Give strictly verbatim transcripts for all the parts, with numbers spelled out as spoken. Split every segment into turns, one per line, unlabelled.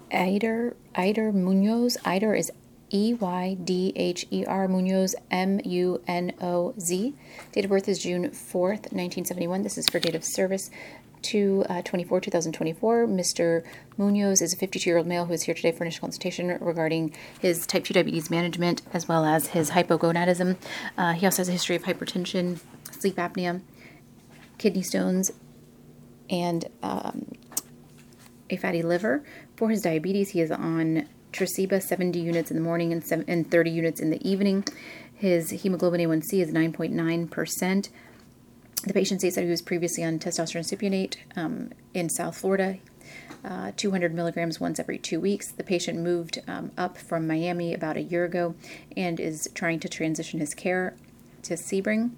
Eider, Eider Munoz. Eider is E Y D H E R, Munoz, M U N O Z. Date of birth is June fourth, nineteen seventy-one. This is for date of service to uh, twenty-four, two thousand twenty-four. Mister Munoz is a fifty-two-year-old male who is here today for initial consultation regarding his type two diabetes management as well as his hypogonadism. Uh, he also has a history of hypertension, sleep apnea, kidney stones, and um, a fatty liver. For his diabetes, he is on Tresiba seventy units in the morning and, seven, and thirty units in the evening. His hemoglobin A one C is nine point nine percent. The patient states that he was previously on testosterone cypionate um, in South Florida, uh, two hundred milligrams once every two weeks. The patient moved um, up from Miami about a year ago and is trying to transition his care to Sebring.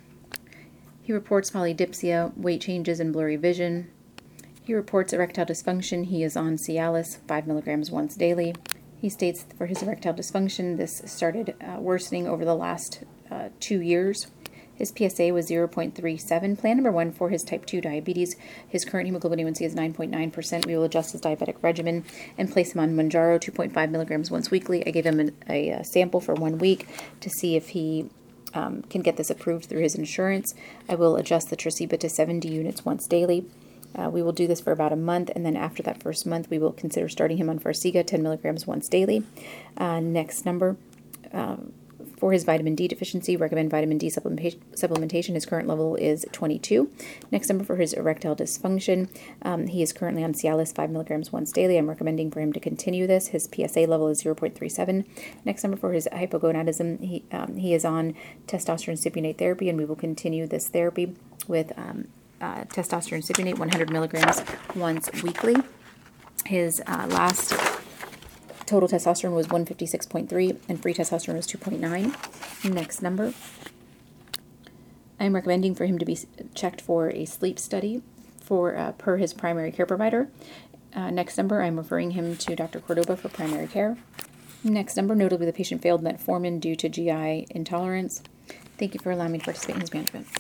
He reports polydipsia, weight changes, and blurry vision. He reports erectile dysfunction. He is on Cialis, five milligrams once daily. He states for his erectile dysfunction, this started uh, worsening over the last uh, two years. His P S A was zero point three seven. Plan number one for his type two diabetes. His current hemoglobin A one C is nine point nine percent. We will adjust his diabetic regimen and place him on Mounjaro, two point five milligrams once weekly. I gave him a, a, a sample for one week to see if he um, can get this approved through his insurance. I will adjust the Tresiba to seventy units once daily. Uh, we will do this for about a month, and then after that first month, we will consider starting him on Farxiga, ten milligrams once daily. Uh, next number, um, for his vitamin D deficiency, recommend vitamin D supplementation. His current level is twenty-two. Next number for his erectile dysfunction, um, he is currently on Cialis, five milligrams once daily. I'm recommending for him to continue this. His P S A level is zero point three seven. Next number for his hypogonadism, he, um, he is on testosterone cypionate therapy, and we will continue this therapy with um, Uh, testosterone cypionate, one hundred milligrams once weekly. His uh, last total testosterone was one fifty-six point three, and free testosterone was two point nine. Next number, I'm recommending for him to be checked for a sleep study for uh, per his primary care provider. Uh, next number, I'm referring him to Doctor Cordoba for primary care. Next number, notably the patient failed metformin due to G I intolerance. Thank you for allowing me to participate in his management.